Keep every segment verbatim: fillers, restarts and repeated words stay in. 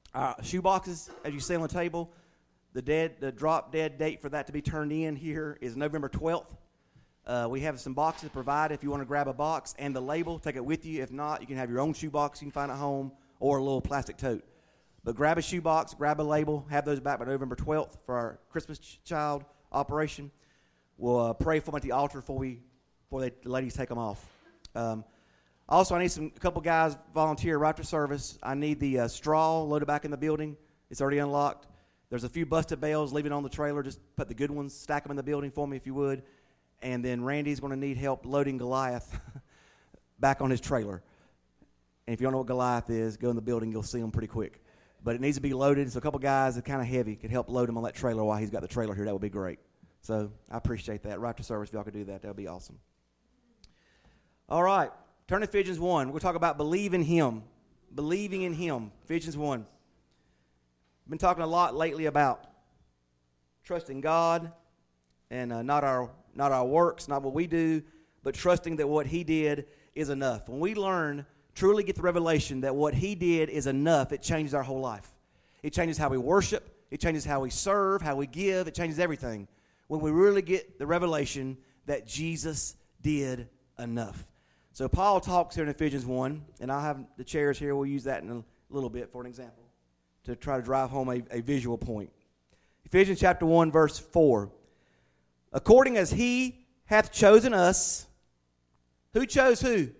Uh, shoe boxes, as you see on the table, the dead, the drop dead date for that to be turned in here is November twelfth. Uh, we have some boxes provided if you want to grab a box and the label, take it with you. If not, you can have your own shoe box you can find at home or a little plastic tote. But grab a shoe box, grab a label, have those back by November twelfth for our Christmas ch- child operation. We'll uh, pray for them at the altar before we, before they, the ladies take them off. Um, also, I need some a couple guys volunteer right after service. I need the uh, straw loaded back in the building. It's already unlocked. There's a few busted bales, leave it on the trailer. Just put the good ones, stack them in the building for me if you would. And then Randy's going to need help loading Goliath back on his trailer. And if you don't know what Goliath is, go in the building. You'll see him pretty quick. But it needs to be loaded. So a couple guys that are kind of heavy could help load him on that trailer while he's got the trailer here. That would be great. So I appreciate that. Right to service, if y'all could do that, that would be awesome. All right. Turn to Ephesians one. We'll talk about believing him. Believing in him. Ephesians one. I've been talking a lot lately about trusting God and uh, not our not our works, not what we do, but trusting that what he did is enough. When we learn, truly get the revelation that what he did is enough, it changes our whole life. It changes how we worship. It changes how we serve, how we give. It changes everything. When we really get the revelation that Jesus did enough. So Paul talks here in Ephesians one, and I'll have the chairs here. We'll use that in a little bit for an example to try to drive home a, a visual point. Ephesians chapter one, verse four. According as he hath chosen us. Who chose who?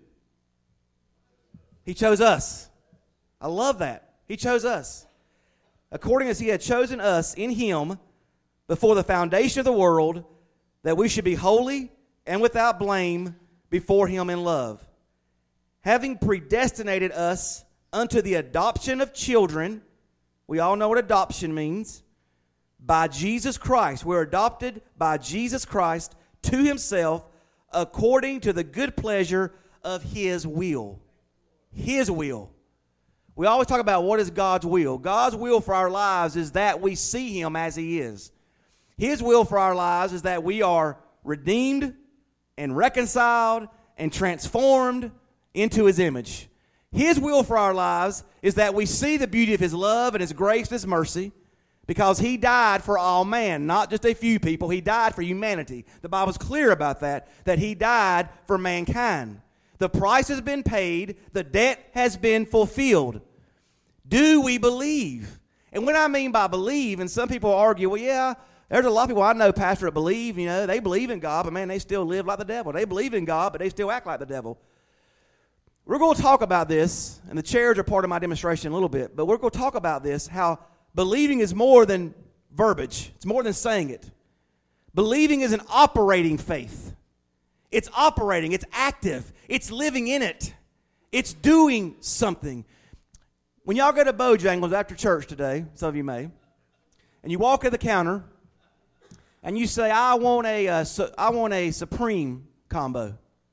He chose us. I love that. He chose us. According as he had chosen us in him before the foundation of the world, that we should be holy and without blame before him in love, having predestinated us unto the adoption of children. We all know what adoption means. By Jesus Christ. We're adopted by Jesus Christ to himself according to the good pleasure of his will. His will. We always talk about what is God's will. God's will for our lives is that we see him as he is. His will for our lives is that we are redeemed and reconciled and transformed into his image. His will for our lives is that we see the beauty of his love and his grace and his mercy because he died for all man, not just a few people. He died for humanity. The Bible's clear about that, that he died for mankind. The price has been paid. The debt has been fulfilled. Do we believe? And what I mean by believe, and some people argue, well, yeah, there's a lot of people I know, pastor, that believe, you know, they believe in God, but man, they still live like the devil. They believe in God, but they still act like the devil. We're going to talk about this, and the chairs are part of my demonstration a little bit, but we're going to talk about this, how believing is more than verbiage. It's more than saying it. Believing is an operating faith. It's operating. It's active. It's living in it. It's doing something. When y'all go to Bojangles after church today, some of you may, and you walk at the counter, and you say, I want a, uh, su- I want a Supreme combo.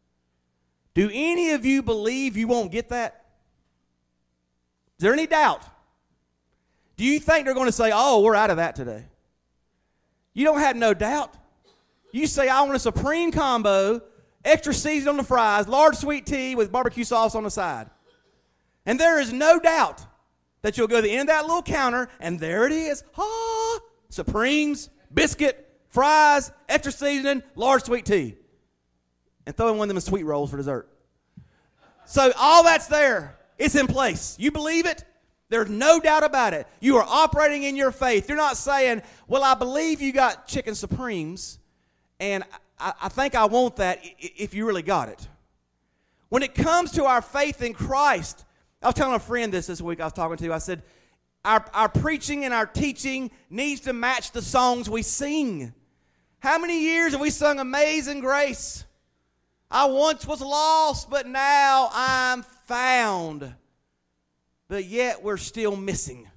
Do any of you believe you won't get that? Is there any doubt? Do you think they're going to say, oh, we're out of that today? You don't have no doubt. You say, I want a Supreme combo, extra seasoning on the fries, large sweet tea with barbecue sauce on the side. And there is no doubt that you'll go to the end of that little counter, and there it is. Ah, Supremes, biscuit, fries, extra seasoning, large sweet tea. And throw in one of them sweet rolls for dessert. So all that's there. It's in place. You believe it? There's no doubt about it. You are operating in your faith. You're not saying, well, I believe you got chicken Supremes, and I, I think I want that if you really got it. When it comes to our faith in Christ, I was telling a friend this this week I was talking to. I said, our, our preaching and our teaching needs to match the songs we sing. How many years have we sung Amazing Grace? I once was lost, but now I'm found. But yet we're still missing.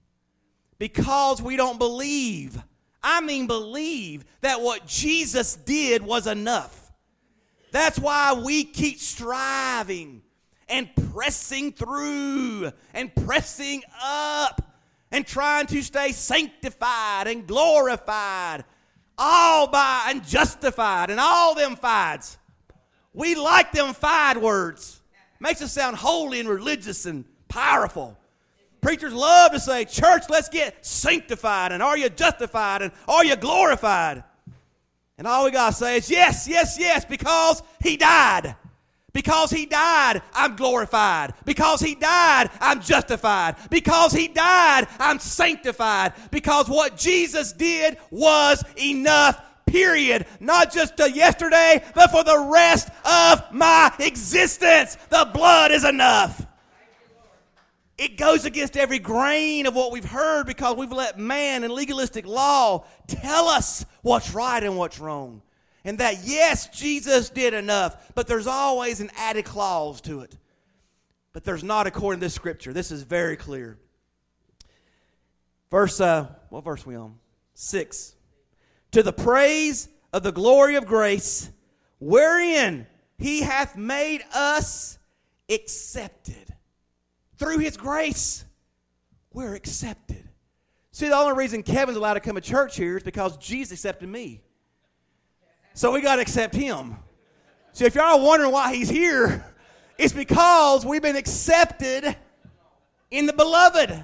Because we don't believe. I mean believe that what Jesus did was enough. That's why we keep striving and pressing through and pressing up and trying to stay sanctified and glorified, all by and justified and all them fides. We like them fide words. Makes us sound holy and religious and powerful. Preachers love to say, church, let's get sanctified, and are you justified, and are you glorified? And all we got to say is, yes, yes, yes, because he died. Because he died, I'm glorified. Because he died, I'm justified. Because he died, I'm sanctified. Because what Jesus did was enough, period. Not just to yesterday, but for the rest of my existence. The blood is enough. It goes against every grain of what we've heard because we've let man and legalistic law tell us what's right and what's wrong. And that, yes, Jesus did enough, but there's always an added clause to it. But there's not according to this scripture. This is very clear. Verse, uh, what verse are we on? Six. To the praise of the glory of grace, wherein he hath made us accepted. Through his grace, we're accepted. See, the only reason Kevin's allowed to come to church here is because Jesus accepted me. So we got to accept him. So if y'all are wondering why he's here, it's because we've been accepted in the beloved.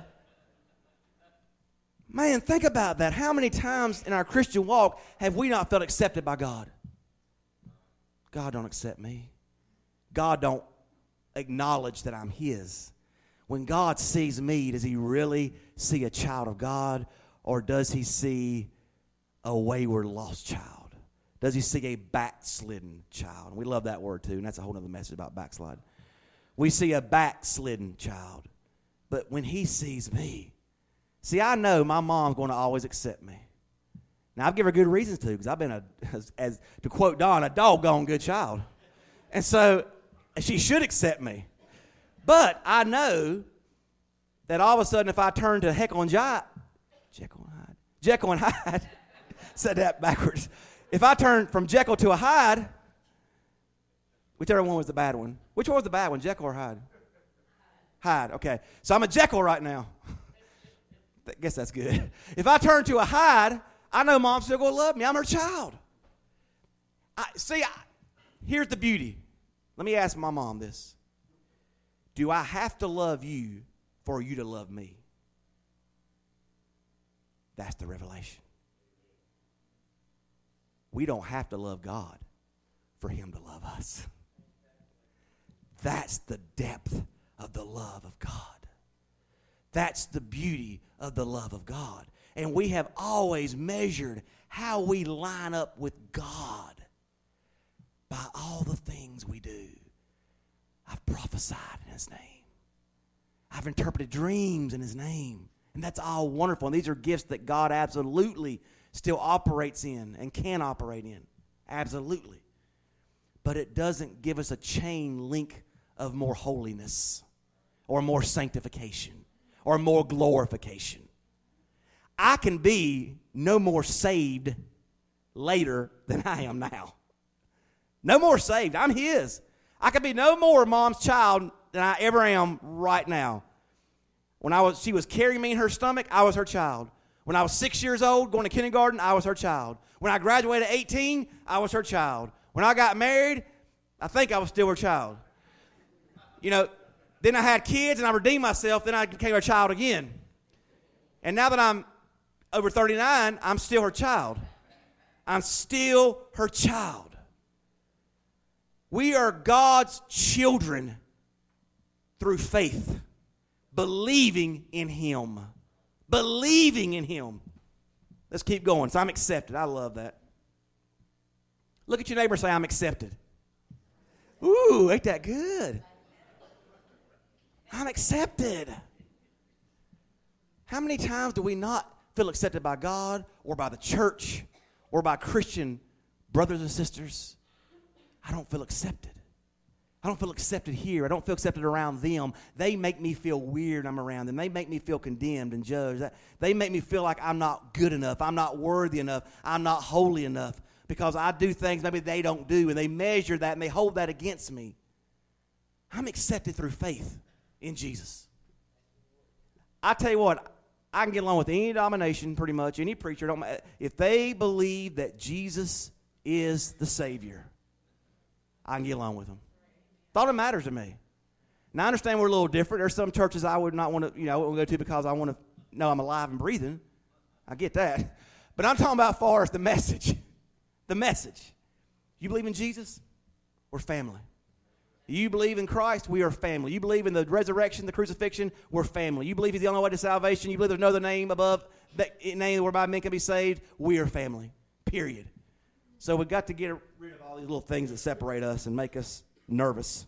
Man, think about that. How many times in our Christian walk have we not felt accepted by God? God don't accept me. God don't acknowledge that I'm his. When God sees me, does he really see a child of God, or does he see a wayward, lost child? Does he see a backslidden child? And we love that word too, and that's a whole other message about backslide. We see a backslidden child. But when he sees me, see, I know my mom's going to always accept me. Now, I've given her good reasons to, because I've been, a, as, as to quote Don, a doggone good child. And so she should accept me. But I know that all of a sudden if I turn to Jekyll and Hyde, Jekyll and Hyde, Jekyll and Hyde, said that backwards. If I turn from Jekyll to a Hyde, whichever one was the bad one. Which one was the bad one, Jekyll or Hyde? Hyde, okay. So I'm a Jekyll right now. I guess that's good. If I turn to a Hyde, I know mom's still going to love me. I'm her child. I, see, I, here's the beauty. Let me ask my mom this. Do I have to love you for you to love me? That's the revelation. We don't have to love God for him to love us. That's the depth of the love of God. That's the beauty of the love of God. And we have always measured how we line up with God by all the things we do. I've prophesied in his name. I've interpreted dreams in his name. And that's all wonderful. And these are gifts that God absolutely still operates in and can operate in. Absolutely. But it doesn't give us a chain link of more holiness or more sanctification or more glorification. I can be no more saved later than I am now. No more saved. I'm his. I can be no more mom's child than I ever am right now. When I was, she was carrying me in her stomach, I was her child. When I was six years old, going to kindergarten, I was her child. When I graduated at eighteen, I was her child. When I got married, I think I was still her child. You know, then I had kids and I redeemed myself, then I became her child again. And now that I'm over thirty-nine, I'm still her child. I'm still her child. We are God's children through faith, believing in him. Believing in him. Let's keep going. So I'm accepted. I love that. Look at your neighbor and say, I'm accepted. Ooh, ain't that good? I'm accepted. How many times do we not feel accepted by God or by the church or by Christian brothers and sisters? I don't feel accepted. I don't feel accepted here. I don't feel accepted around them. They make me feel weird I'm around them. They make me feel condemned and judged. They make me feel like I'm not good enough. I'm not worthy enough. I'm not holy enough because I do things maybe they don't do, and they measure that and they hold that against me. I'm accepted through faith in Jesus. I tell you what, I can get along with any denomination pretty much, any preacher. Don't matter. If they believe that Jesus is the Savior, I can get along with them. That's all that matters to me. Now, I understand we're a little different. There's some churches I would not want to, you know, I wouldn't go to because I want to know I'm alive and breathing. I get that. But I'm talking about as far as the message. The message. You believe in Jesus? We're family. You believe in Christ? We are family. You believe in the resurrection, the crucifixion? We're family. You believe He's the only way to salvation? You believe there's no other name above that name whereby men can be saved? We are family. Period. So we've got to get rid of all these little things that separate us and make us nervous.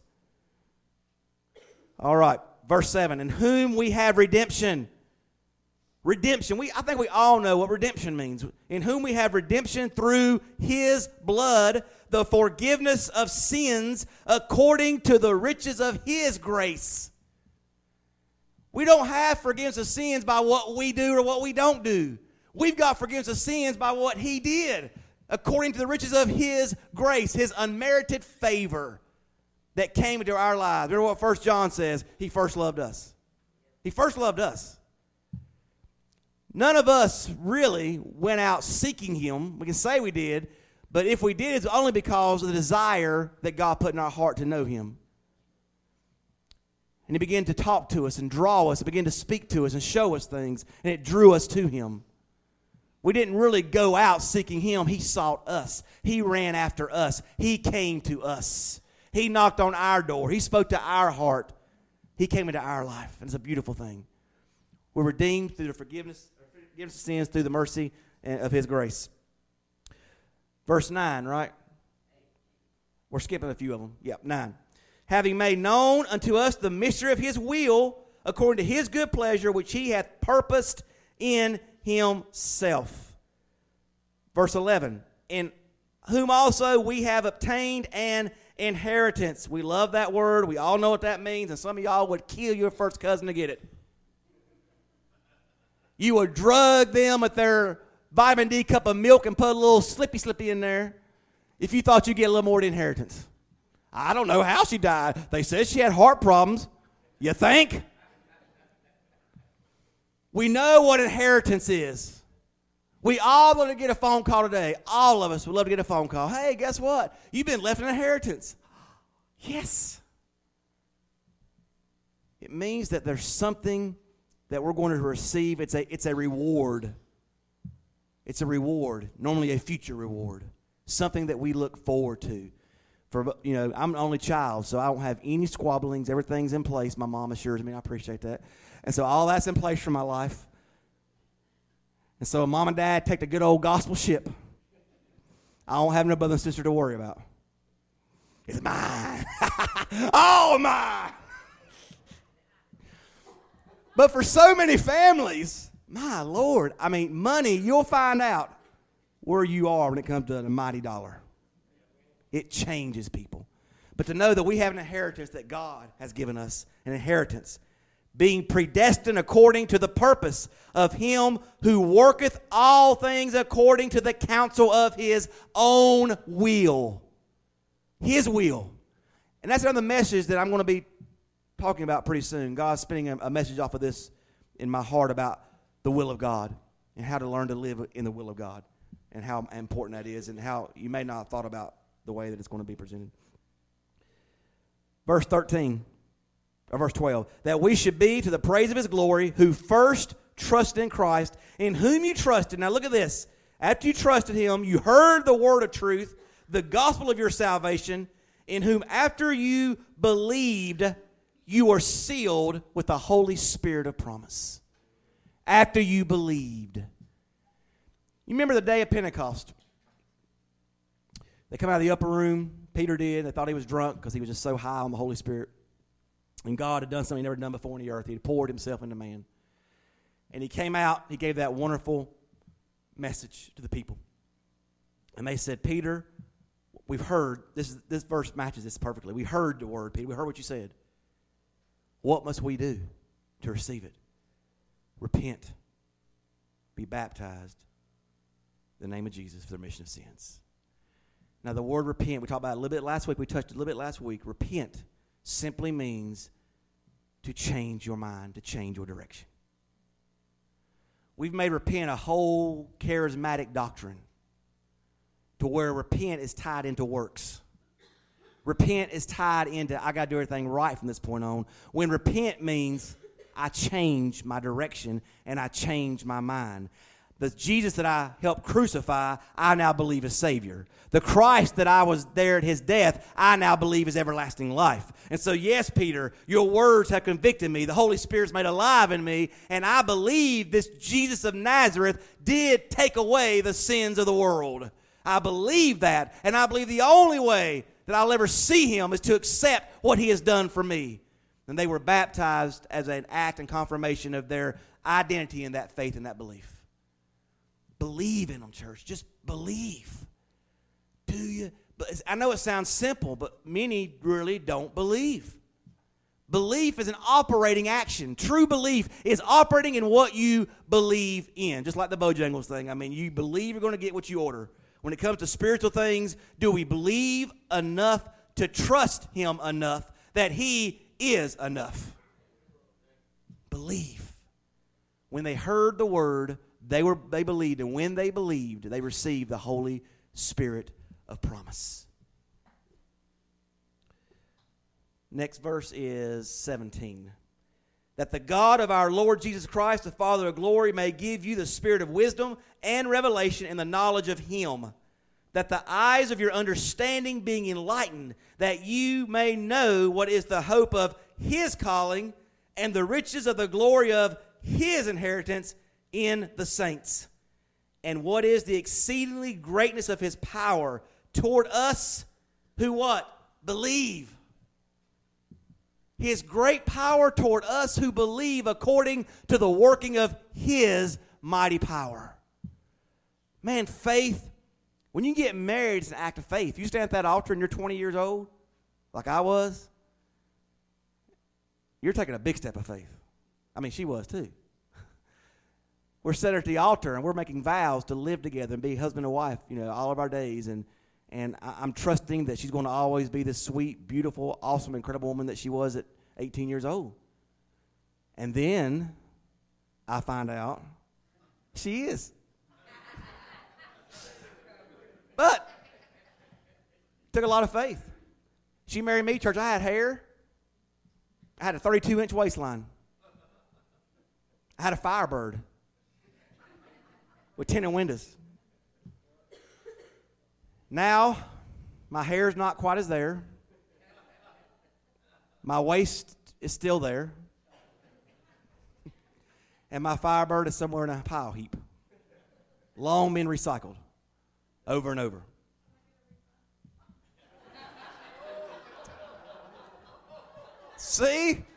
All right, verse seven. In whom we have redemption. Redemption. We, I think we all know what redemption means. In whom we have redemption through His blood, the forgiveness of sins according to the riches of His grace. We don't have forgiveness of sins by what we do or what we don't do. We've got forgiveness of sins by what He did according to the riches of His grace, His unmerited favor that came into our lives. Remember what First John says? He first loved us. He first loved us. None of us really went out seeking Him. We can say we did, but if we did, it's only because of the desire that God put in our heart to know Him. And He began to talk to us and draw us, and began to speak to us and show us things, and it drew us to Him. We didn't really go out seeking Him. He sought us. He ran after us. He came to us. He knocked on our door. He spoke to our heart. He came into our life, and it's a beautiful thing. We're redeemed through the forgiveness, forgiveness of sins, through the mercy of His grace. Verse nine, right? We're skipping a few of them. Yep, nine. Having made known unto us the mystery of His will, according to His good pleasure, which He hath purposed in Himself. Verse eleven. In whom also we have obtained an inheritance. We love that word. We all know what that means, and some of y'all would kill your first cousin to get it. You would drug them with their vitamin D cup of milk and put a little slippy slippy in there if you thought you'd get a little more of the inheritance. I don't know how she died. They said she had heart problems. You think? We know what inheritance is. We all want to get a phone call today. All of us would love to get a phone call. Hey, guess what? You've been left an inheritance. Yes. It means that there's something that we're going to receive. It's a, it's a reward. It's a reward, normally a future reward, something that we look forward to. For, you know, I'm the only child, so I don't have any squabblings. Everything's in place. My mom assures me. I appreciate that. And so all that's in place for my life. And so mom and dad take the good old gospel ship. I don't have no brother and sister to worry about. It's mine. Oh, mine. But for so many families, my Lord, I mean, money, you'll find out where you are when it comes to the mighty dollar. It changes people. But to know that we have an inheritance that God has given us, an inheritance, being predestined according to the purpose of Him who worketh all things according to the counsel of His own will. His will. And that's another message that I'm going to be talking about pretty soon. God's spinning a, a message off of this in my heart about the will of God and how to learn to live in the will of God and how important that is and how you may not have thought about the way that it's going to be presented. Verse thirteen, or verse twelve, that we should be to the praise of His glory, who first trusted in Christ, in whom you trusted. Now look at this. After you trusted Him, you heard the word of truth, the gospel of your salvation, in whom after you believed, you were sealed with the Holy Spirit of promise. After you believed. You remember the day of Pentecost? They come out of the upper room. Peter did. They thought he was drunk because he was just so high on the Holy Spirit. And God had done something He'd never done before on the earth. He had poured Himself into man. And He came out. He gave that wonderful message to the people. And they said, Peter, we've heard. This, this verse matches this perfectly. We heard the word, Peter. We heard what you said. What must we do to receive it? Repent. Be baptized in the name of Jesus for the remission of sins. Now, the word repent, we talked about it a little bit last week. We touched it a little bit last week. Repent simply means to change your mind, to change your direction. We've made repent a whole charismatic doctrine to where repent is tied into works. repent is tied into I got to do everything right from this point on. When repent means I change my direction and I change my mind. The Jesus that I helped crucify, I now believe is Savior. The Christ that I was there at his death, I now believe is everlasting life. And so, yes, Peter, your words have convicted me. The Holy Spirit's made alive in me, and I believe this Jesus of Nazareth did take away the sins of the world. I believe that, and I believe the only way that I'll ever see him is to accept what he has done for me. And they were baptized as an act and confirmation of their identity in that faith and that belief. Believe in them, church. Just believe. Do you? But I know it sounds simple, but many really don't believe. Belief is an operating action. True belief is operating in what you believe in. Just like the Bojangles thing. I mean, you believe you're going to get what you order. When it comes to spiritual things, do we believe enough to trust him enough that he is enough? Believe. When they heard the word, They were they believed, and when they believed, they received the Holy Spirit of promise. Next verse is seventeen. That the God of our Lord Jesus Christ, the Father of glory, may give you the spirit of wisdom and revelation in the knowledge of him, that the eyes of your understanding being enlightened, that you may know what is the hope of his calling and the riches of the glory of his inheritance in the saints, and what is the exceedingly greatness of his power toward us who what? Believe. His great power toward us who believe according to the working of his mighty power. Man, faith, when you get married, it's an act of faith. You stand at that altar and you're twenty years old, like I was, you're taking a big step of faith. I mean, she was too. We're sitting at the altar and we're making vows to live together and be husband and wife, you know, all of our days. And and I'm trusting that she's going to always be this sweet, beautiful, awesome, incredible woman that she was at eighteen years old. And then I find out she is. But it took a lot of faith. She married me, church. I had hair. I had a thirty-two inch waistline. I had a Firebird with tinted windows. Now, my hair's not quite as there. My waist is still there. And my Firebird is somewhere in a pile heap. Long been recycled. Over and over. See?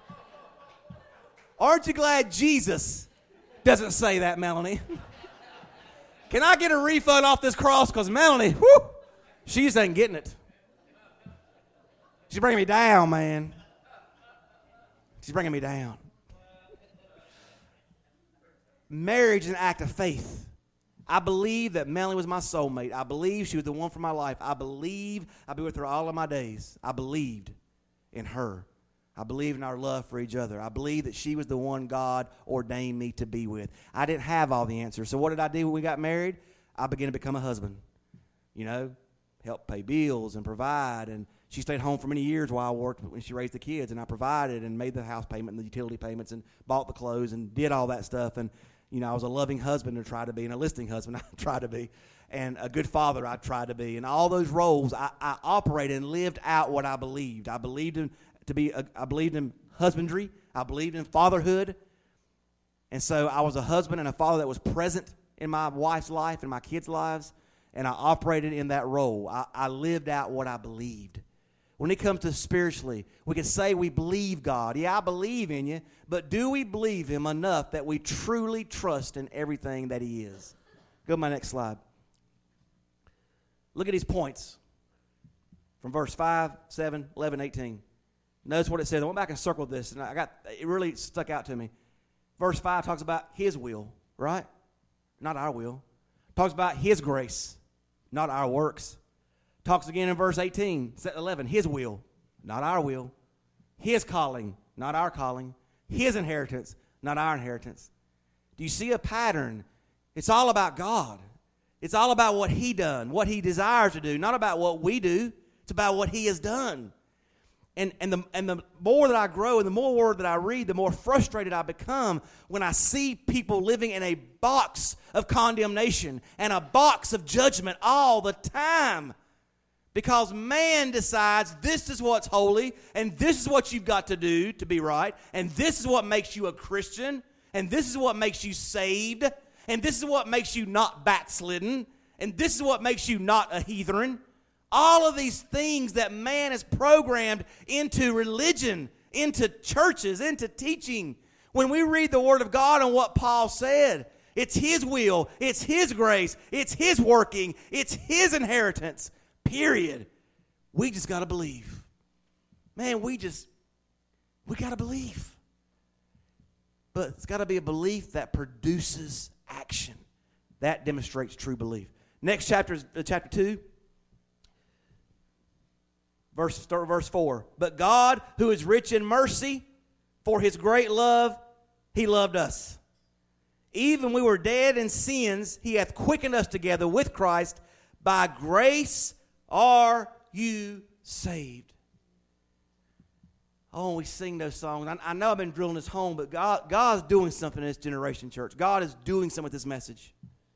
Aren't you glad Jesus doesn't say that, Melanie? Can I get a refund off this cross? Because Melanie, whoo, she just ain't getting it. She's bringing me down, man. She's bringing me down. Marriage is an act of faith. I believe that Melanie was my soulmate. I believe she was the one for my life. I believe I'll be with her all of my days. I believed in her. I believed in our love for each other. I believed that she was the one God ordained me to be with. I didn't have all the answers. So what did I do when we got married? I began to become a husband. You know, help pay bills and provide. And she stayed home for many years while I worked when she raised the kids. And I provided and made the house payment and the utility payments and bought the clothes and did all that stuff. And, you know, I was a loving husband I tried to be, and a listening husband I tried to be, and a good father I tried to be. And all those roles, I, I operated and lived out what I believed. I believed in to be, a, I believed in husbandry. I believed in fatherhood. And so I was a husband and a father that was present in my wife's life and my kids' lives, and I operated in that role. I, I lived out what I believed. When it comes to spiritually, we can say we believe God. Yeah, I believe in you, but do we believe him enough that we truly trust in everything that he is? Go to my next slide. Look at these points from verse five, seven, eleven, eighteen. Notice what it says. I went back and circled this, and I got it really stuck out to me. Verse five talks about his will, right? Not our will. Talks about his grace, not our works. Talks again in verse eighteen, eleven, his will, not our will. His calling, not our calling. His inheritance, not our inheritance. Do you see a pattern? It's all about God. It's all about what he done, what he desires to do, not about what we do. It's about what he has done. And, and, the, and the more that I grow and the more word that I read, the more frustrated I become when I see people living in a box of condemnation and a box of judgment all the time. Because man decides this is what's holy, and this is what you've got to do to be right, and this is what makes you a Christian, and this is what makes you saved, and this is what makes you not backslidden, and this is what makes you not a heathen. All of these things that man has programmed into religion, into churches, into teaching. When we read the Word of God and what Paul said, it's his will, it's his grace, it's his working, it's his inheritance, period. We just got to believe. Man, we just, we got to believe. But it's got to be a belief that produces action. That demonstrates true belief. Next chapter is uh, chapter two. Verse, verse four. But God, who is rich in mercy, for his great love, he loved us. Even we were dead in sins, he hath quickened us together with Christ. By grace are you saved. Oh, we sing those songs. I, I know I've been drilling this home, but God, God's doing something in this generation, church. God is doing something with this message.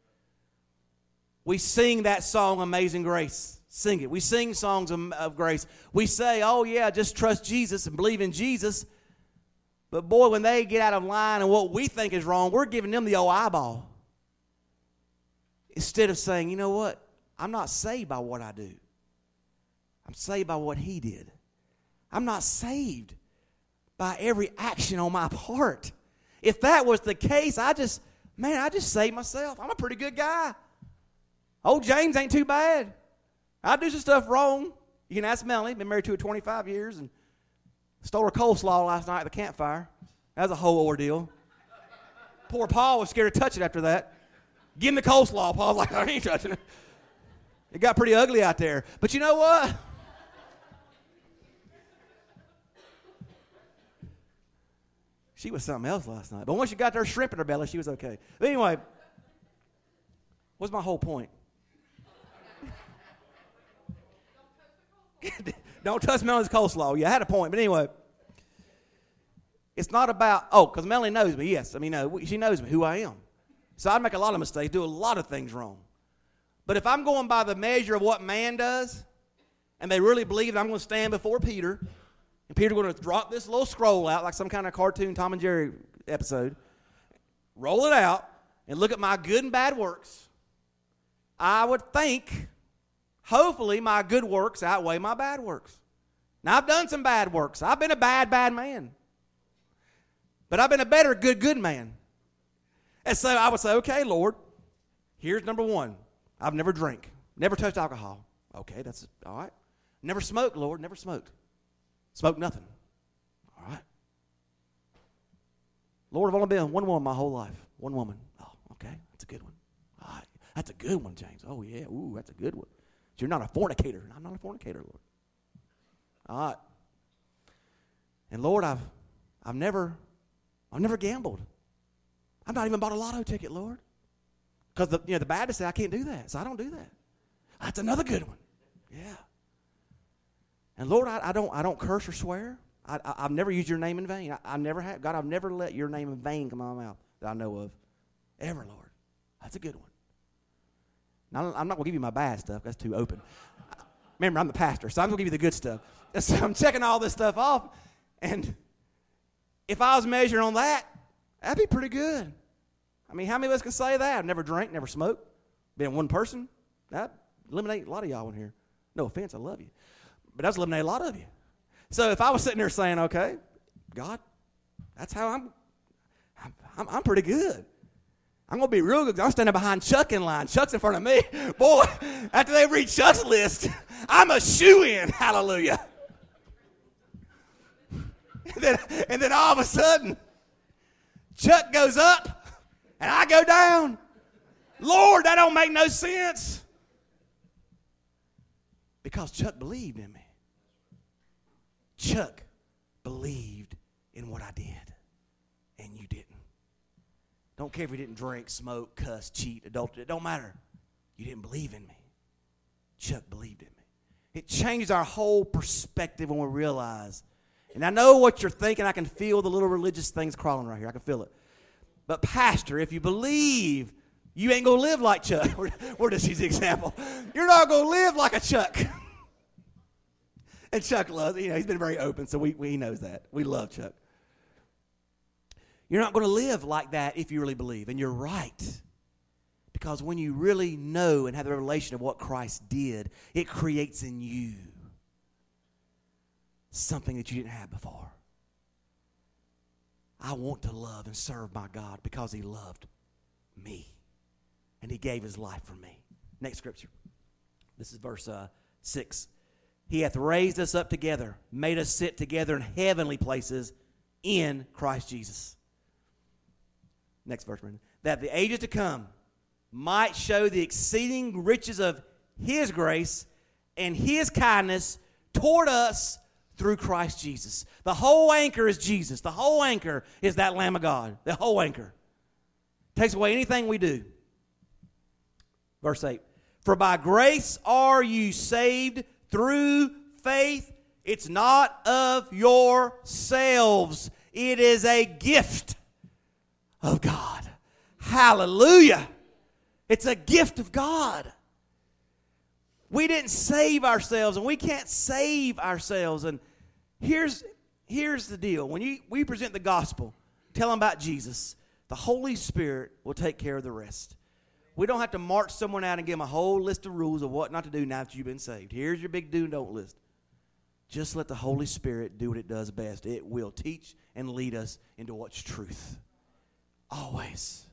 We sing that song, Amazing Grace. Sing it. We sing songs of, of grace. We say, oh, yeah, just trust Jesus and believe in Jesus. But, boy, when they get out of line and what we think is wrong, we're giving them the old eyeball. Instead of saying, you know what? I'm not saved by what I do. I'm saved by what he did. I'm not saved by every action on my part. If that was the case, I just, man, I just saved myself. I'm a pretty good guy. Old James ain't too bad. I do some stuff wrong. You can ask Melanie. Been married to her twenty-five years and stole her coleslaw last night at the campfire. That was a whole ordeal. Poor Paul was scared to touch it after that. Give him the coleslaw. Paul's like, I ain't touching it. It got pretty ugly out there. But you know what? She was something else last night. But once she got her shrimp in her belly, she was okay. But anyway, what's my whole point? Don't touch Melanie's coleslaw. Yeah, I had a point. But anyway, it's not about, oh, because Melanie knows me. Yes, I mean, no, she knows me, who I am. So I make a lot of mistakes, do a lot of things wrong. But if I'm going by the measure of what man does, and they really believe that I'm going to stand before Peter, and Peter's going to drop this little scroll out like some kind of cartoon Tom and Jerry episode, roll it out, and look at my good and bad works, I would think, hopefully, my good works outweigh my bad works. Now, I've done some bad works. I've been a bad, bad man. But I've been a better good, good man. And so I would say, okay, Lord, here's number one. I've never drank, never touched alcohol. Okay, that's all right. Never smoked, Lord, never smoked. Smoked nothing. All right. Lord, I've only been one woman my whole life. One woman. Oh, okay, that's a good one. All right. That's a good one, James. Oh, yeah, ooh, that's a good one. You're not a fornicator. I'm not a fornicator, Lord. All right. And Lord, I've I've never I've never gambled. I've not even bought a lotto ticket, Lord. Because the you know the Baptists say I can't do that, so I don't do that. That's another good one. Yeah. And Lord, I, I don't I don't curse or swear. I, I I've never used your name in vain. I, I never have God. I've never let your name in vain come out of my mouth that I know of, ever, Lord. That's a good one. Now, I'm not going to give you my bad stuff. That's too open. Remember, I'm the pastor, so I'm going to give you the good stuff. So I'm checking all this stuff off, and if I was measuring on that, that'd be pretty good. I mean, how many of us can say that? I've never drank, never smoked, been one person. That eliminate a lot of y'all in here. No offense, I love you. But that's eliminate a lot of you. So if I was sitting there saying, okay, God, that's how I'm, I'm, I'm pretty good. I'm going to be real good. I'm standing behind Chuck in line. Chuck's in front of me. Boy, after they read Chuck's list, I'm a shoo-in. Hallelujah. And then, and then all of a sudden, Chuck goes up, and I go down. Lord, that don't make no sense. Because Chuck believed in me. Chuck believed in what I did, and you didn't. Don't care if you didn't drink, smoke, cuss, cheat, adulterate. It don't matter. You didn't believe in me. Chuck believed in me. It changes our whole perspective when we realize. And I know what you're thinking. I can feel the little religious things crawling right here. I can feel it. But pastor, if you believe, you ain't going to live like Chuck. Where does he example? You're not going to live like a Chuck. And Chuck loves, you know, he's been very open, so we, we he knows that. We love Chuck. You're not going to live like that if you really believe. And you're right. Because when you really know and have the revelation of what Christ did, it creates in you something that you didn't have before. I want to love and serve my God because he loved me. And he gave his life for me. Next scripture. This is verse uh, six. He hath raised us up together, made us sit together in heavenly places in Christ Jesus. Next verse, Brandon. That the ages to come might show the exceeding riches of his grace and his kindness toward us through Christ Jesus. The whole anchor is Jesus. The whole anchor is that Lamb of God. The whole anchor. Takes away anything we do. Verse eight. For by grace are you saved through faith. It's not of yourselves. It is a gift of God. Hallelujah. It's a gift of God. We didn't save ourselves, and we can't save ourselves. And here's, here's the deal. When you, we present the gospel, tell them about Jesus, the Holy Spirit will take care of the rest. We don't have to march someone out and give them a whole list of rules of what not to do now that you've been saved. Here's your big do and don't list. Just let the Holy Spirit do what it does best. It will teach and lead us into what's truth. Always.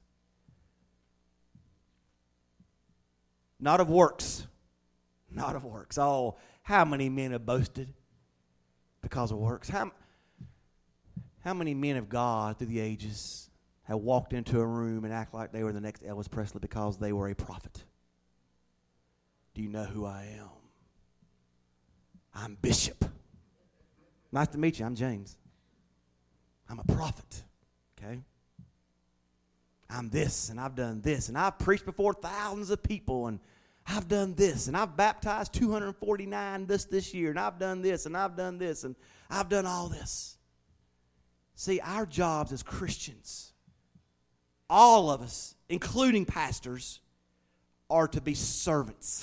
Not of works. Not of works. Oh, how many men have boasted because of works? How, how many men of God through the ages have walked into a room and act like they were the next Elvis Presley because they were a prophet? Do you know who I am? I'm Bishop. Nice to meet you. I'm James. I'm a prophet. Okay? I'm this, and I've done this, and I've preached before thousands of people, and I've done this, and I've baptized two hundred forty-nine this this year, and I've done this, and I've done this, and I've done all this. See, our jobs as Christians, all of us, including pastors, are to be servants.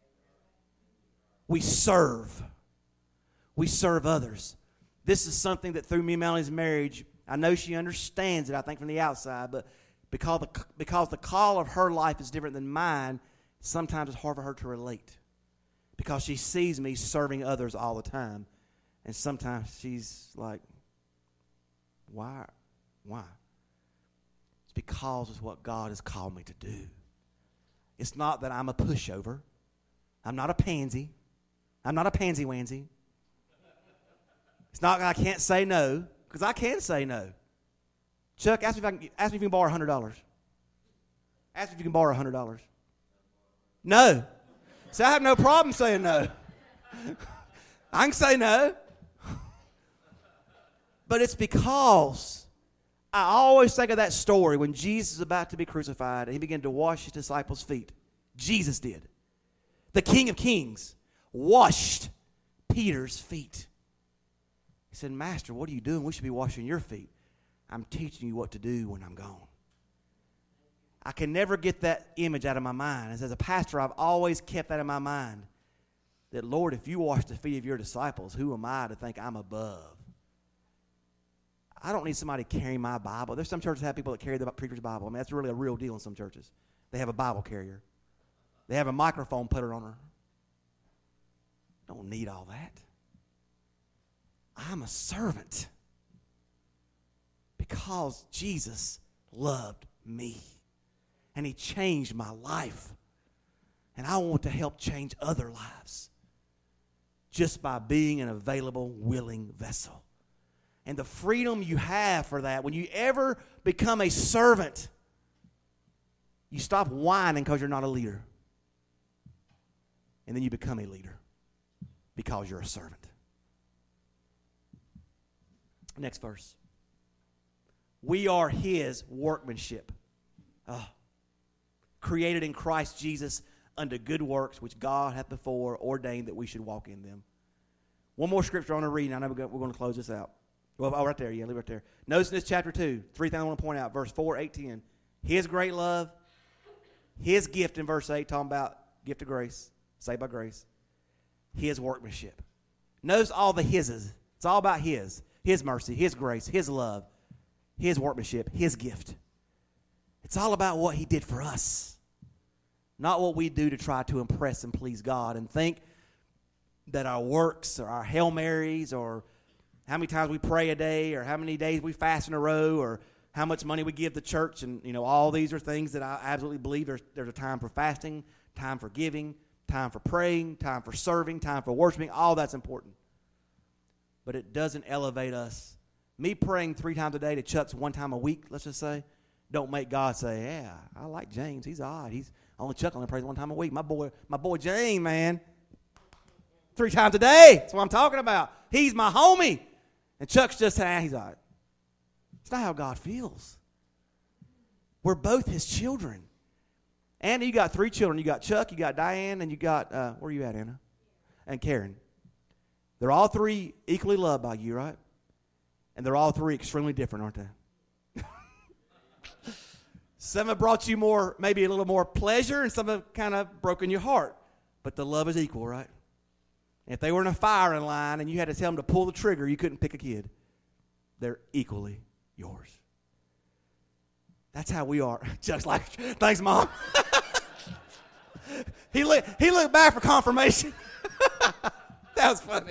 We serve. We serve others. This is something that through me and Melanie's marriage, I know she understands it, I think, from the outside, but because the, because the call of her life is different than mine, sometimes it's hard for her to relate. Because she sees me serving others all the time. And sometimes she's like, why? Why? It's because it's what God has called me to do. It's not that I'm a pushover. I'm not a pansy. I'm not a pansy-wansy. It's not that I can't say no, because I can say no. Chuck, ask me if, I can, ask me if you can borrow one hundred dollars. Ask me if you can borrow one hundred dollars. No. See, I have no problem saying no. I can say no. But it's because I always think of that story when Jesus is about to be crucified and he began to wash his disciples' feet. Jesus did. The King of Kings washed Peter's feet. He said, Master, what are you doing? We should be washing your feet. I'm teaching you what to do when I'm gone. I can never get that image out of my mind. As a pastor, I've always kept that in my mind. That, Lord, if you wash the feet of your disciples, who am I to think I'm above? I don't need somebody carrying my Bible. There's some churches that have people that carry the preacher's Bible. I mean, that's really a real deal in some churches. They have a Bible carrier. They have a microphone put on her. Don't need all that. I'm a servant. Because Jesus loved me. And he changed my life. And I want to help change other lives. Just by being an available, willing vessel. And the freedom you have for that, when you ever become a servant, you stop whining because you're not a leader. And then you become a leader because you're a servant. Next verse. We are his workmanship. Oh, created in Christ Jesus unto good works which God hath before ordained that we should walk in them. One more scripture I want to read, and I know we're going to close this out. Well, oh, right there, yeah, leave it right there. Notice in this chapter two, three things I want to point out. Verse four, eight, ten. His great love, his gift in verse eight, talking about gift of grace, saved by grace. His workmanship. Notice all the hises. It's all about his. His mercy, his grace, his love, his workmanship, his gift. It's all about what he did for us. Not what we do to try to impress and please God and think that our works or our Hail Marys or how many times we pray a day or how many days we fast in a row or how much money we give the church. And, you know, all these are things that I absolutely believe there's, there's a time for fasting, time for giving, time for praying, time for serving, time for worshiping. All that's important. But it doesn't elevate us. Me praying three times a day to Chuck's one time a week, let's just say, don't make God say, yeah, I like James. He's odd. He's only Chuck only prays one time a week. My boy, my boy James, man, three times a day. That's what I'm talking about. He's my homie. And Chuck's just saying, ah, he's all right. It's not how God feels. We're both his children. Anna, you got three children. You got Chuck, you got Diane, and you got, uh, where are you at, Anna? And Karen. They're all three equally loved by you, right? And they're all three extremely different, aren't they? Some have brought you more, maybe a little more pleasure, and some have kind of broken your heart. But the love is equal, right? If they were in a firing line and you had to tell them to pull the trigger, you couldn't pick a kid. They're equally yours. That's how we are. Just like, thanks, Mom. he, look, he looked back for confirmation. That was funny.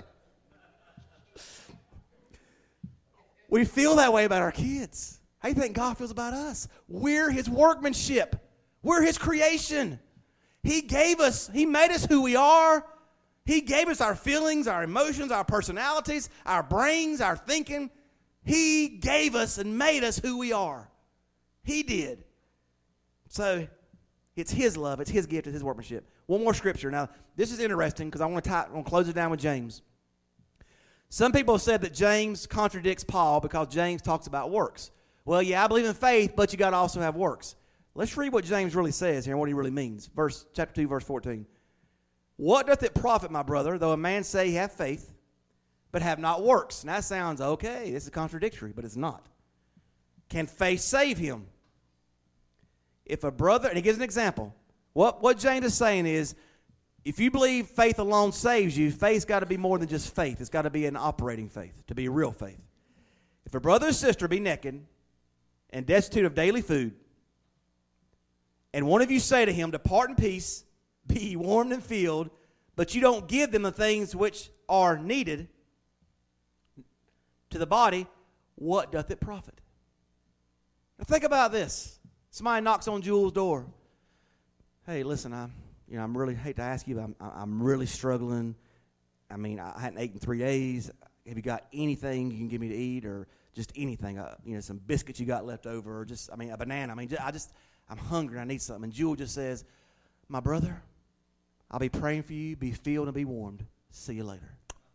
We feel that way about our kids. How do you think God feels about us? We're his workmanship. We're his creation. He gave us, he made us who we are. He gave us our feelings, our emotions, our personalities, our brains, our thinking. He gave us and made us who we are. He did. So it's his love, it's his gift, it's his workmanship. One more scripture. Now, this is interesting because I want to tie, I want to close it down with James. Some people have said that James contradicts Paul because James talks about works. Well, yeah, I believe in faith, but you got to also have works. Let's read what James really says here and what he really means. Verse chapter two, verse fourteen. What doth it profit, my brother, though a man say he have faith, but have not works? Now that sounds okay. This is contradictory, but it's not. Can faith save him? If a brother, and he gives an example. What, what James is saying is, if you believe faith alone saves you, faith's got to be more than just faith. It's got to be an operating faith, to be real faith. If a brother or sister be naked and destitute of daily food, and one of you say to him, depart in peace, be ye warmed and filled, but you don't give them the things which are needed to the body, what doth it profit? Now think about this. Somebody knocks on Jules' door. Hey, listen, I, you know, I'm really hate to ask you, but I'm, I'm really struggling. I mean, I hadn't eaten in three days. Have you got anything you can give me to eat, or just anything? Uh, you know, some biscuits you got left over, or just, I mean, a banana. I mean, just, I just, I'm hungry. I need something. And Jules just says, my brother, I'll be praying for you. Be filled and be warmed. See you later.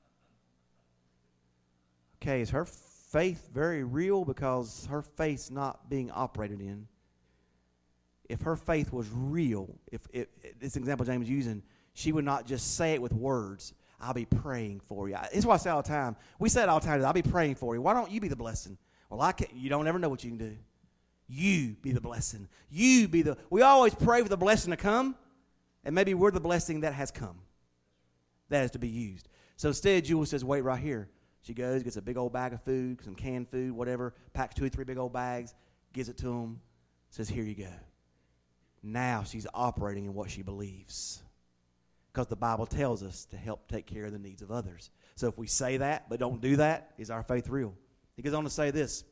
Okay, is her faith very real because her faith's not being operated in? If her faith was real, if, if this example James is using, she would not just say it with words. I'll be praying for you. This is what I say all the time. We say it all the time. I'll be praying for you. Why don't you be the blessing? Well, I can't. You don't ever know what you can do. You be the blessing. You be the. We always pray for the blessing to come, and maybe we're the blessing that has come. That is to be used. So instead, Jewel says, wait right here. She goes, gets a big old bag of food, some canned food, whatever, packs two or three big old bags, gives it to him, says, here you go. Now she's operating in what she believes. Because the Bible tells us to help take care of the needs of others. So if we say that but don't do that, is our faith real? He goes on to say this.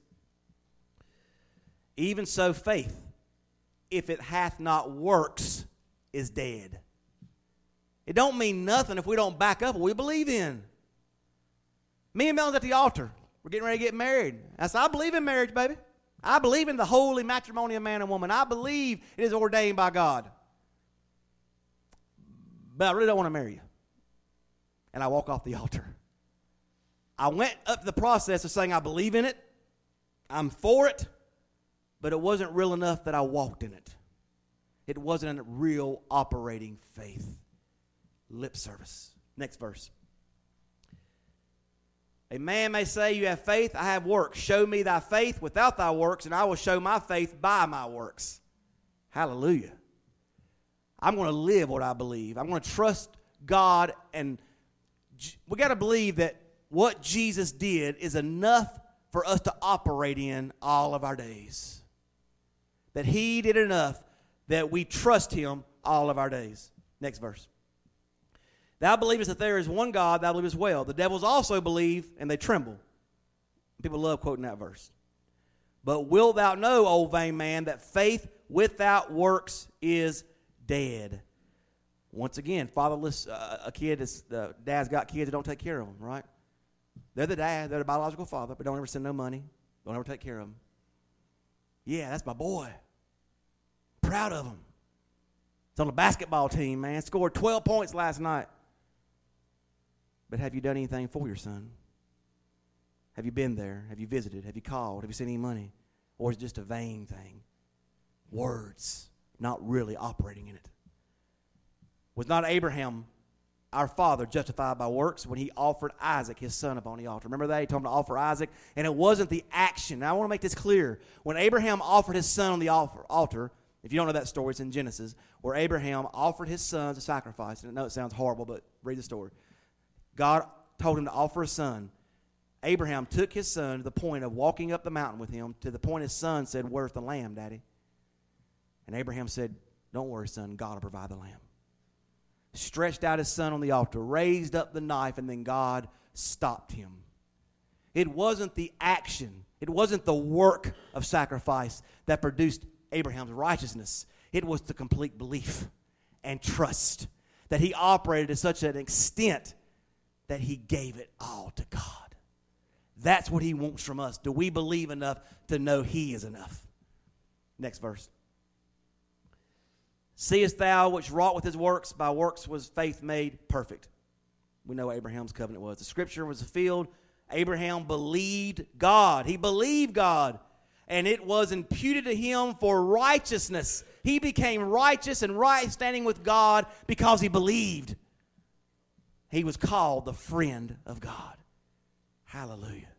Even so faith, if it hath not works, is dead. It don't mean nothing if we don't back up what we believe in. Me and Mel's at the altar. We're getting ready to get married. I said, I believe in marriage, baby. I believe in the holy matrimony of man and woman. I believe it is ordained by God. But I really don't want to marry you. And I walk off the altar. I went up the process of saying I believe in it. I'm for it. But it wasn't real enough that I walked in it. It wasn't a real operating faith. Lip service. Next verse. A man may say, you have faith, I have works. Show me thy faith without thy works, and I will show my faith by my works. Hallelujah. I'm going to live what I believe. I'm going to trust God, and we got to believe that what Jesus did is enough for us to operate in all of our days. That he did enough that we trust him all of our days. Next verse. Thou believest that there is one God, thou believest well. The devils also believe, and they tremble. People love quoting that verse. But wilt thou know, O vain man, that faith without works is dead? Once again, fatherless, uh, a kid, is, uh, dad's got kids that don't take care of them, right? They're the dad, they're the biological father, but don't ever send no money. Don't ever take care of them. Yeah, that's my boy. Proud of him. He's on the basketball team, man. Scored twelve points last night. But have you done anything for your son? Have you been there? Have you visited? Have you called? Have you sent any money? Or is it just a vain thing? Words, not really operating in it. Was not Abraham, our father, justified by works when he offered Isaac, his son, upon the altar? Remember that? He told him to offer Isaac, and it wasn't the action. Now, I want to make this clear. When Abraham offered his son on the altar, if you don't know that story, it's in Genesis, where Abraham offered his son to sacrifice. And I know it sounds horrible, but read the story. God told him to offer a son. Abraham took his son to the point of walking up the mountain with him, to the point his son said, where's the lamb, Daddy? And Abraham said, don't worry, son, God will provide the lamb. Stretched out his son on the altar, raised up the knife, and then God stopped him. It wasn't the action, it wasn't the work of sacrifice that produced Abraham's righteousness. It was the complete belief and trust that he operated to such an extent that he gave it all to God. That's what he wants from us. Do we believe enough to know he is enough? Next verse. Seest thou which wrought with his works? By works was faith made perfect. We know Abraham's covenant was. The scripture was fulfilled. Abraham believed God. He believed God. And it was imputed to him for righteousness. He became righteous and right standing with God because he believed. He was called the friend of God. Hallelujah.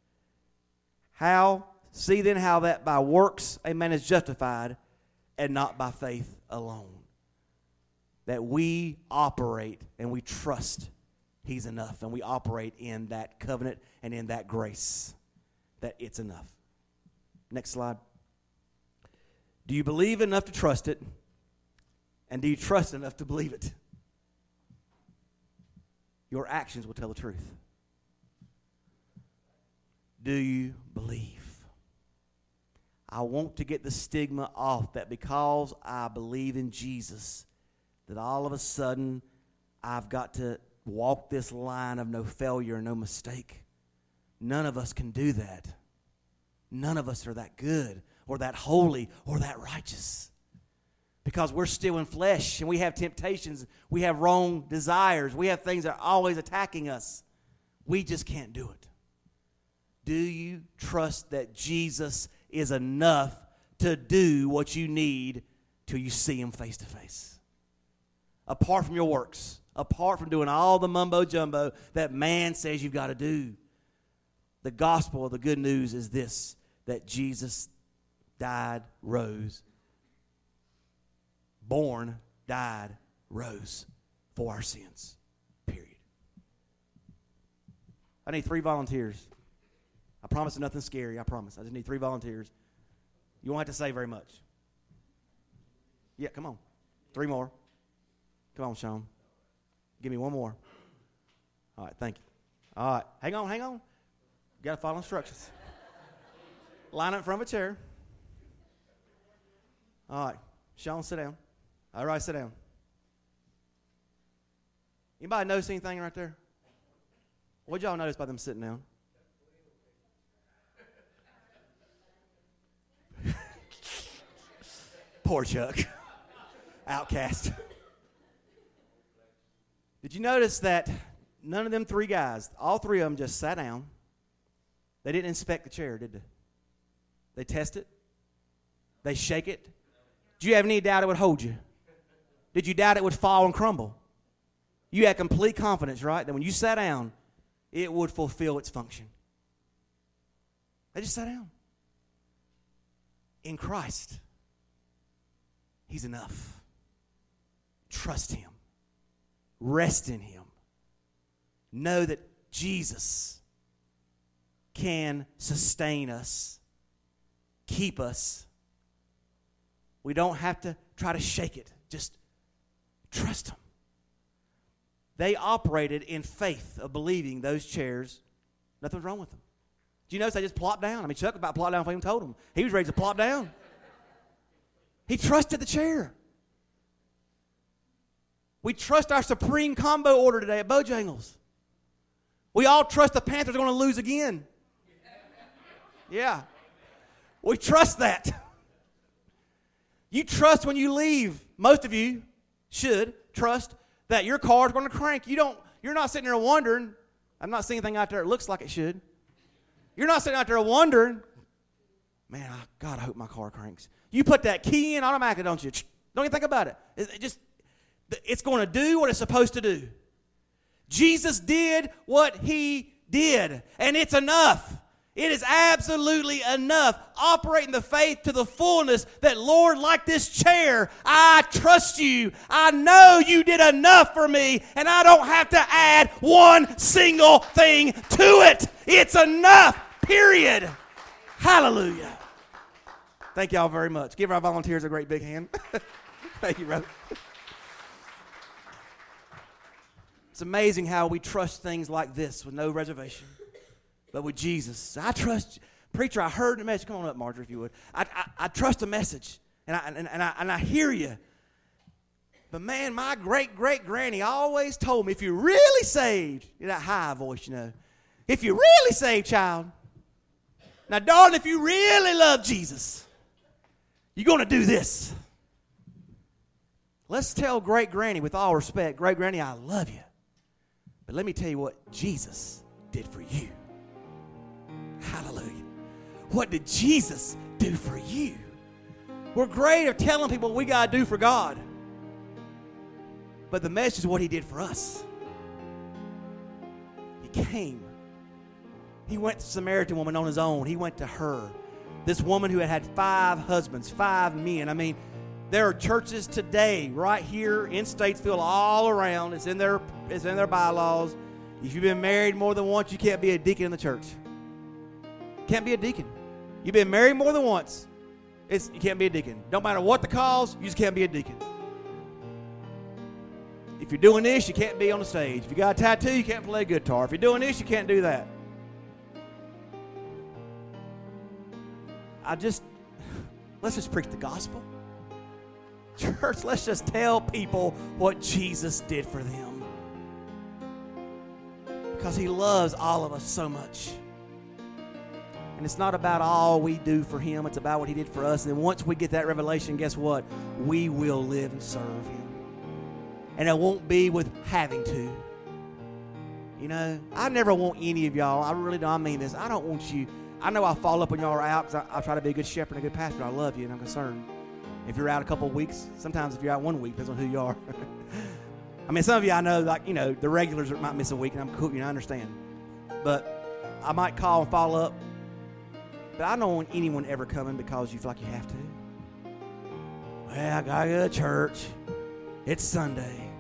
How? See then how that by works a man is justified and not by faith alone. That we operate and we trust he's enough, and we operate in that covenant and in that grace that it's enough. Next slide. Do you believe enough to trust it? And do you trust enough to believe it? Your actions will tell the truth. Do you believe? I want to get the stigma off that because I believe in Jesus, that all of a sudden I've got to walk this line of no failure and no mistake. None of us can do that. None of us are that good or that holy or that righteous. Because we're still in flesh and we have temptations. We have wrong desires. We have things that are always attacking us. We just can't do it. Do you trust that Jesus is enough to do what you need till you see him face to face? Apart from your works, apart from doing all the mumbo jumbo that man says you've got to do. The gospel of the good news is this, that Jesus died, rose, born, died, rose for our sins. Period. I need three volunteers. I promise it's nothing scary. I promise. I just need three volunteers. You won't have to say very much. Yeah, come on. Three more. Come on, Sean. Give me one more. All right, thank you. All right, hang on, hang on. You got to follow instructions. Line up in front of a chair. All right, Sean, sit down. All right, sit down. Anybody notice anything right there? What did y'all notice by them sitting down? Poor Chuck. Outcast. Did you notice that none of them three guys, all three of them just sat down. They didn't inspect the chair, did they? They test it. They shake it. Did you have any doubt it would hold you? Did you doubt it would fall and crumble? You had complete confidence, right, that when you sat down, it would fulfill its function. They just sat down. In Christ, He's enough. Trust Him. Rest in Him. Know that Jesus can sustain us, keep us. We don't have to try to shake it. Just trust Him. They operated in faith of believing those chairs, nothing was wrong with them. Do you notice they just plopped down? I mean, Chuck about plopped down before I even told him. He was ready to plop down. He trusted the chair. We trust our supreme combo order today at Bojangles. We all trust the Panthers are going to lose again. Yeah. We trust that. You trust when you leave. Most of you should trust that your car is going to crank. You don't, you're not sitting there wondering. I'm not seeing anything out there that looks like it should. You're not sitting out there wondering, man, I, God, I hope my car cranks. You put that key in automatically, don't you? Don't even think about it. It, it just, it's going to do what it's supposed to do. Jesus did what He did, and it's enough. It is absolutely enough. Operating the faith to the fullness that, Lord, like this chair, I trust you. I know you did enough for me, and I don't have to add one single thing to it. It's enough, period. Hallelujah. Thank y'all very much. Give our volunteers a great big hand. Thank you, brother. It's amazing how we trust things like this with no reservation. But with Jesus, I trust, preacher, I heard the message. Come on up, Marjorie, if you would. I, I, I trust the message, and I, and, and, I, and I hear you. But, man, my great-great-granny always told me, if you're really saved, that high voice, you know, if you're really saved, child, now, darling, if you really love Jesus, you're going to do this. Let's tell great-granny, with all respect, great-granny, I love you. But let me tell you what Jesus did for you. Hallelujah. What did Jesus do for you? We're great at telling people what we got to do for God. But the message is what He did for us. He came. He went to the Samaritan woman on His own. He went to her. This woman who had had five husbands, five men. I mean, there are churches today right here in Statesville all around. It's in their, it's in their bylaws. If you've been married more than once, you can't be a deacon in the church. Can't be a deacon. You've been married more than once. It's, you can't be a deacon. Don't matter what the cause, you just can't be a deacon. If you're doing this, you can't be on the stage. If you got a tattoo, you can't play guitar. If you're doing this, you can't do that. I just, let's just preach the gospel. Church, let's just tell people what Jesus did for them. Because He loves all of us so much. And it's not about all we do for Him. It's about what He did for us. And then once we get that revelation, guess what? We will live and serve Him. And it won't be with having to. You know, I never want any of y'all, I really don't I mean this, I don't want you, I know I fall up when y'all are out because I, I try to be a good shepherd and a good pastor. I love you and I'm concerned. If you're out a couple of weeks, sometimes if you're out one week, depends on who you are. I mean, some of you I know, like, you know, the regulars might miss a week and I'm cool, you know, I understand. But I might call and follow up. But I don't want anyone ever coming because you feel like you have to. Well, I got to go to church. It's Sunday.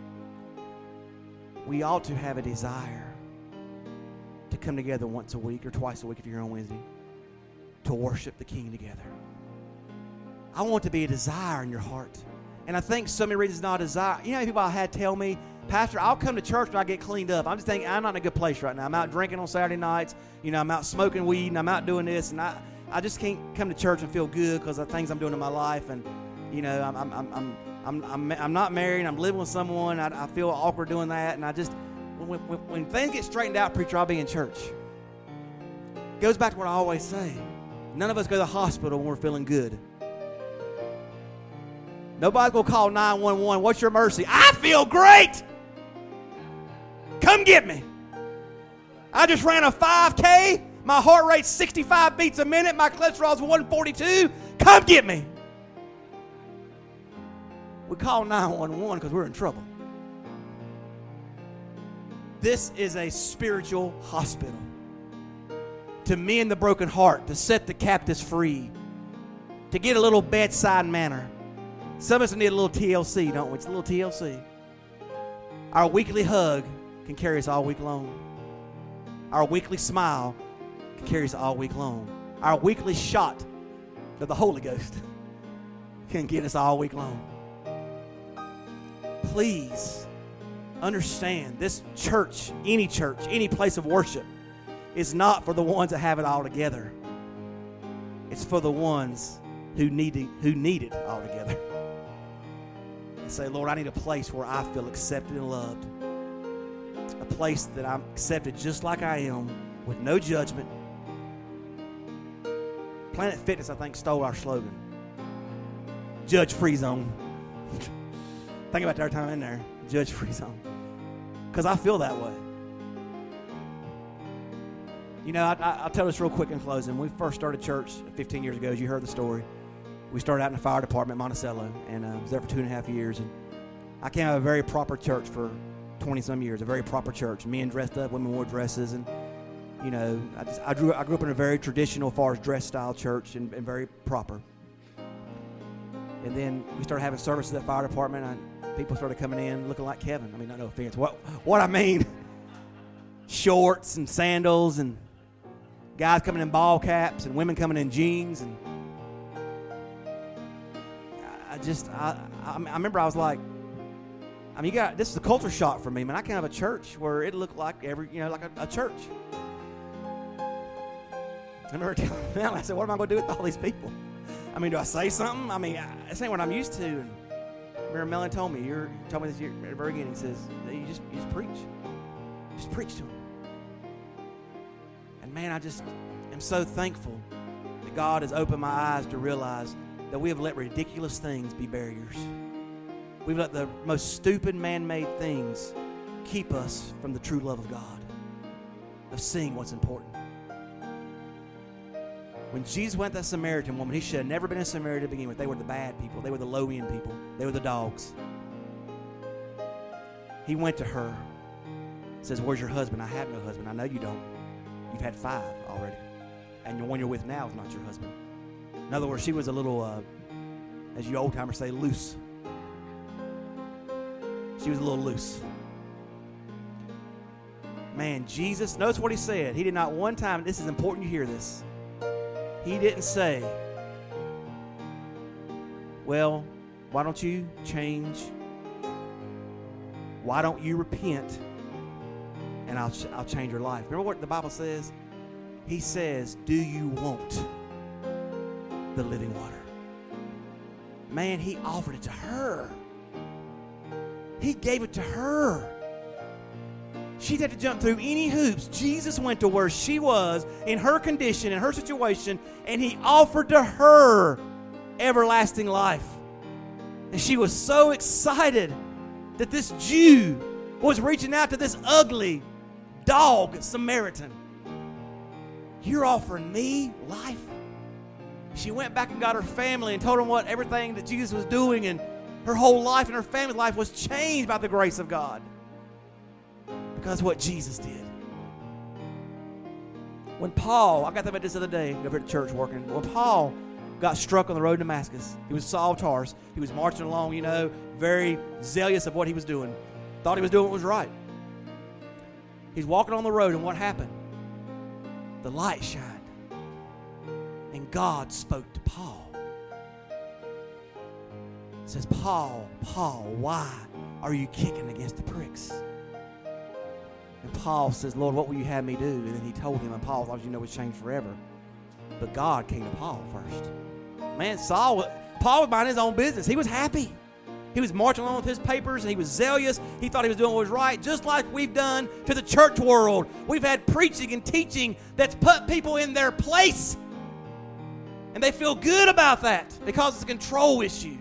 We ought to have a desire to come together once a week or twice a week if you're on Wednesday to worship the King together. I want to be a desire in your heart. And I think so many reasons not a desire. You know how people I had tell me, Pastor, I'll come to church when I get cleaned up. I'm just thinking, I'm not in a good place right now. I'm out drinking on Saturday nights. You know, I'm out smoking weed, and I'm out doing this. And I, I just can't come to church and feel good because of things I'm doing in my life. And, you know, I'm I'm I'm I'm I'm, I'm not married. I'm living with someone. I, I feel awkward doing that. And I just, when, when, when things get straightened out, preacher, I'll be in church. It goes back to what I always say. None of us go to the hospital when we're feeling good. Nobody's going to call nine one one. What's your mercy? I feel great. Come get me. I just ran a five K. My heart rate's sixty-five beats a minute. My cholesterol's one forty-two. Come get me. We call nine one one because we're in trouble. This is a spiritual hospital to mend the broken heart, to set the captives free, to get a little bedside manner. Some of us need a little T L C, don't we? It's a little T L C. Our weekly hug can carry us all week long. Our weekly smile can carry us all week long. Our weekly shot of the Holy Ghost can get us all week long. Please understand, this church, any church, any place of worship, is not for the ones that have it all together. It's for the ones who need it, who need it all together. And say, Lord, I need a place where I feel accepted and loved. A place that I'm accepted just like I am, with no judgment. Planet Fitness, I think, stole our slogan. Judge-free zone. Think about that time in there. Judge-free zone. Because I feel that way. You know, I, I, I'll tell this real quick in closing. When we first started church fifteen years ago, as you heard the story, we started out in the fire department, Monticello, and uh, was there for two and a half years. And I came out of a very proper church for twenty-some years, a very proper church. Men dressed up, women wore dresses, and, you know, I, just, I, grew, I grew up in a very traditional, as far as dress style church, and, and very proper. And then we started having services at the fire department, and people started coming in looking like Kevin. I mean, no, no offense. What, what I mean, shorts and sandals, and guys coming in ball caps, and women coming in jeans, and I just, I, I, I remember I was like, I mean, you got, this is a culture shock for me, man. I can't have a church where it looked like every, you know, like a, a church. I remember telling Mel, I said, what am I going to do with all these people? I mean, do I say something? I mean, this ain't what I'm used to. And I remember Melanie told me, you're, told me this year, at the very beginning, he says, you just, you just preach. Just preach to them. And man, I just am so thankful that God has opened my eyes to realize that we have let ridiculous things be barriers. We've let the most stupid man-made things keep us from the true love of God, of seeing what's important. When Jesus went to that Samaritan woman, he should have never been in Samaria to begin with. They were the bad people. They were the low-end people. They were the dogs. He went to her, says, where's your husband? I have no husband. I know you don't. You've had five already. And the one you're with now is not your husband. In other words, she was a little, uh, as you old-timers say, loose. She was a little loose. Man, Jesus, notice what he said. He did not one time, this is important you hear this. He didn't say, well, why don't you change? Why don't you repent? And I'll, I'll change your life. Remember what the Bible says? He says, do you want the living water? Man, he offered it to her. He gave it to her. She had to jump through any hoops. Jesus went to where she was in her condition, in her situation, and he offered to her everlasting life. And she was so excited that this Jew was reaching out to this ugly dog Samaritan. You're offering me life? She went back and got her family and told them what everything that Jesus was doing, and her whole life and her family's life was changed by the grace of God. Because of what Jesus did. When Paul, I got that about this the other day, over at church working. When Paul got struck on the road to Damascus, he was Saul of Tarsus. He was marching along, you know, very zealous of what he was doing. Thought he was doing what was right. He's walking on the road, and what happened? The light shined. And God spoke to Paul. He says, Paul, Paul, why are you kicking against the pricks? And Paul says, Lord, what will you have me do? And then he told him, and Paul thought, you know, was changed forever. But God came to Paul first. Man, Saul, Paul was minding his own business. He was happy. He was marching along with his papers, and he was zealous. He thought he was doing what was right, just like we've done to the church world. We've had preaching and teaching that's put people in their place. And they feel good about that because it's a control issue.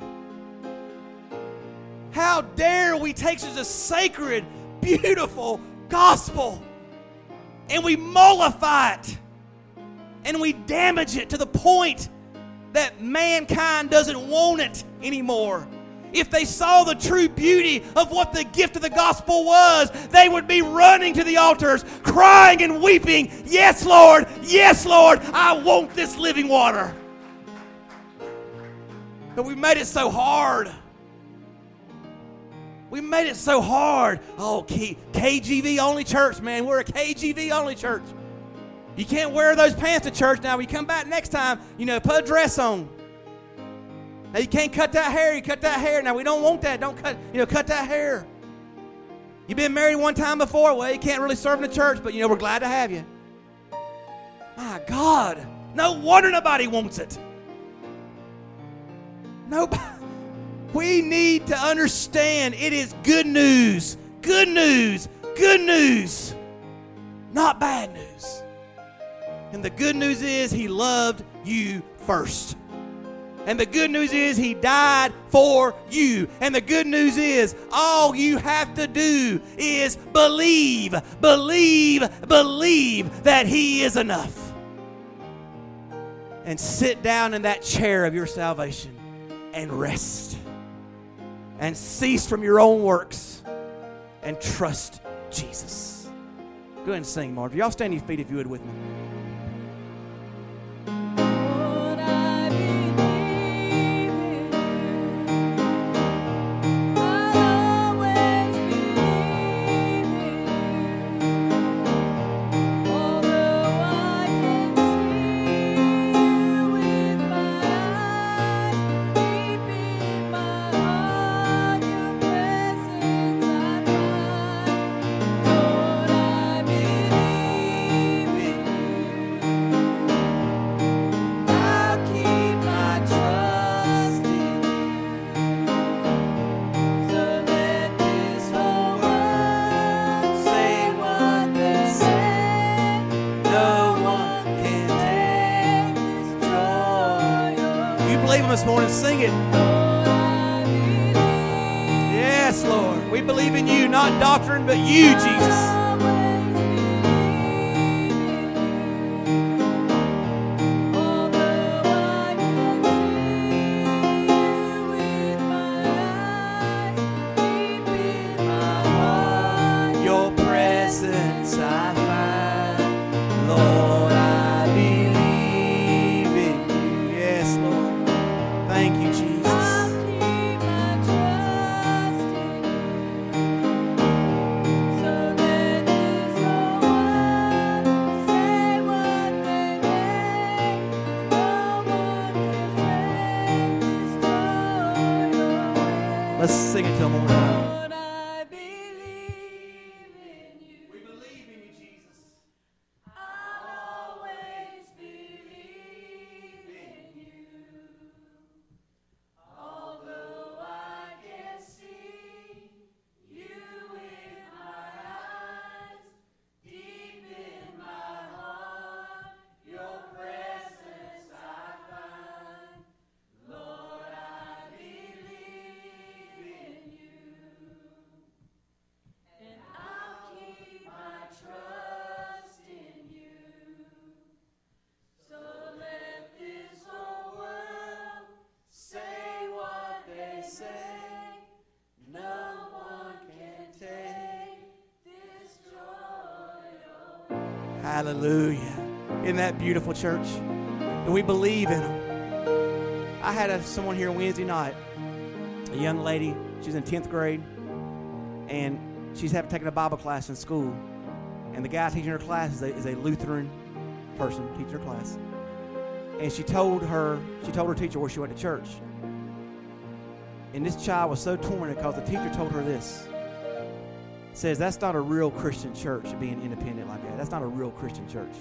How dare we take such a sacred, beautiful gospel and we mollify it and we damage it to the point that mankind doesn't want it anymore. if they saw the true beauty of what the gift of the gospel was, they would be running to the altars, crying and weeping, yes, Lord, yes, Lord, I want this living water. But we made it so hard. We made it so hard. Oh, K- KGV only church, man. We're a K G V only church. You can't wear those pants to church now. When you come back next time, you know, put a dress on. Now, you can't cut that hair. You cut that hair. Now, we don't want that. Don't cut, you know, cut that hair. You've been married one time before. Well, you can't really serve in the church, but, you know, we're glad to have you. My God. No wonder nobody wants it. Nobody. We need to understand it is good news, good news, good news, not bad news. And the good news is He loved you first. And the good news is He died for you. And the good news is all you have to do is believe, believe, believe that He is enough. And sit down in that chair of your salvation and rest. And cease from your own works and trust Jesus. Go ahead and sing, Marjorie. Y'all stand on your feet if you would with me. This morning, sing it. Yes, Lord. We believe in you, not doctrine, but you, Jesus. Your presence I find, Lord, I believe in you. Yes, Lord. Thank you, Jesus. I'll keep my trust in you. So let this whole world say what they may. No one can take this joy away. Let's sing it till morning. Lord, I believe in you. We believe in you, Jesus. I'll always believe in you. Although I can't see you with my eyes, deep in my heart, your presence I find. Lord, I believe in you, and I'll keep my trust in you. So let this whole world say what they say. No one can take this joy away. Hallelujah. Isn't that beautiful, church? And we believe in Him. I had a, someone here Wednesday night, a young lady. She's in tenth grade, and she's having taken a Bible class in school. And the guy teaching her class is a, is a Lutheran person teaching her class. And she told her, she told her teacher where she went to church. And this child was so tormented because the teacher told her this. Says, that's not a real Christian church, being independent like that. That's not a real Christian church.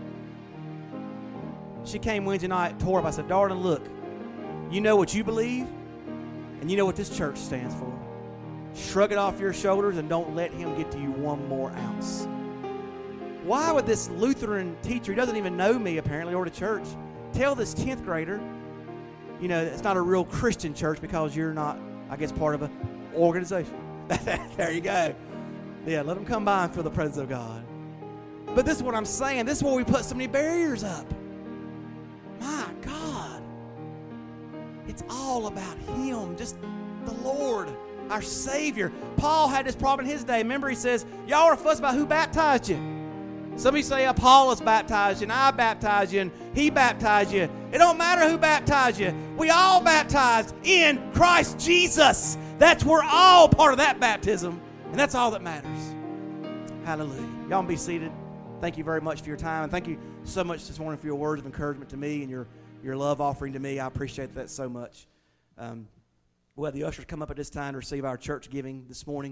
She came Wednesday night, tore up. I said, darling, look, you know what you believe, and you know what this church stands for. Shrug it off your shoulders and don't let him get to you one more ounce. Why would this Lutheran teacher, he doesn't even know me apparently or the church, tell this tenth grader, you know, it's not a real Christian church because you're not, I guess, part of an organization. There you go. Yeah, let them come by and feel the presence of God. But this is what I'm saying. This is where we put so many barriers up. My God. It's all about Him. Just the Lord, our Savior. Paul had this problem in his day. Remember, he says, y'all are fussing about who baptized you. Some of you say Apollos baptized you, and I baptized you, and he baptized you. It don't matter who baptized you. We all baptized in Christ Jesus. That's we're all part of that baptism, and that's all that matters. Hallelujah. Y'all be seated. Thank you very much for your time, and thank you so much this morning for your words of encouragement to me and your, your love offering to me. I appreciate that so much. Um, we'll have the ushers come up at this time to receive our church giving this morning.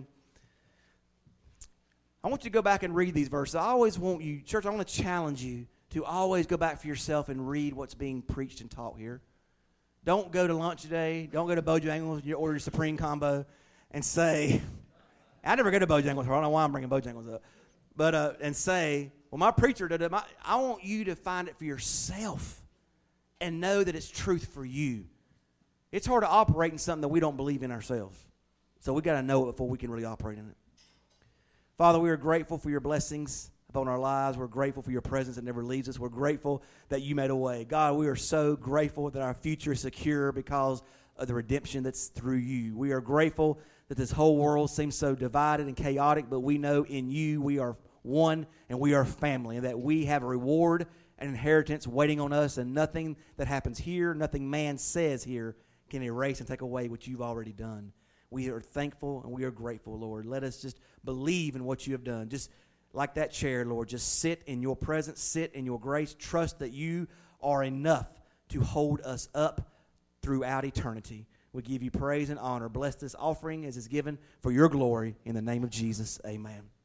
I want you to go back and read these verses. I always want you, church, I want to challenge you to always go back for yourself and read what's being preached and taught here. Don't go to lunch today. Don't go to Bojangles. You order your Supreme combo and say, I never go to Bojangles. I don't know why I'm bringing Bojangles up. But, uh, and say, well, my preacher did it. My, I want you to find it for yourself and know that it's truth for you. It's hard to operate in something that we don't believe in ourselves. So we got to know it before we can really operate in it. Father, we are grateful for your blessings upon our lives. We're grateful for your presence that never leaves us. We're grateful that you made a way. God, we are so grateful that our future is secure because of the redemption that's through you. We are grateful that this whole world seems so divided and chaotic, but we know in you we are one and we are family, and that we have a reward and inheritance waiting on us, and nothing that happens here, nothing man says here can erase and take away what you've already done. We are thankful and we are grateful, Lord. Let us just believe in what you have done. Just like that chair, Lord, just sit in your presence, sit in your grace. Trust that you are enough to hold us up throughout eternity. We give you praise and honor. Bless this offering as is given for your glory. In the name of Jesus, amen.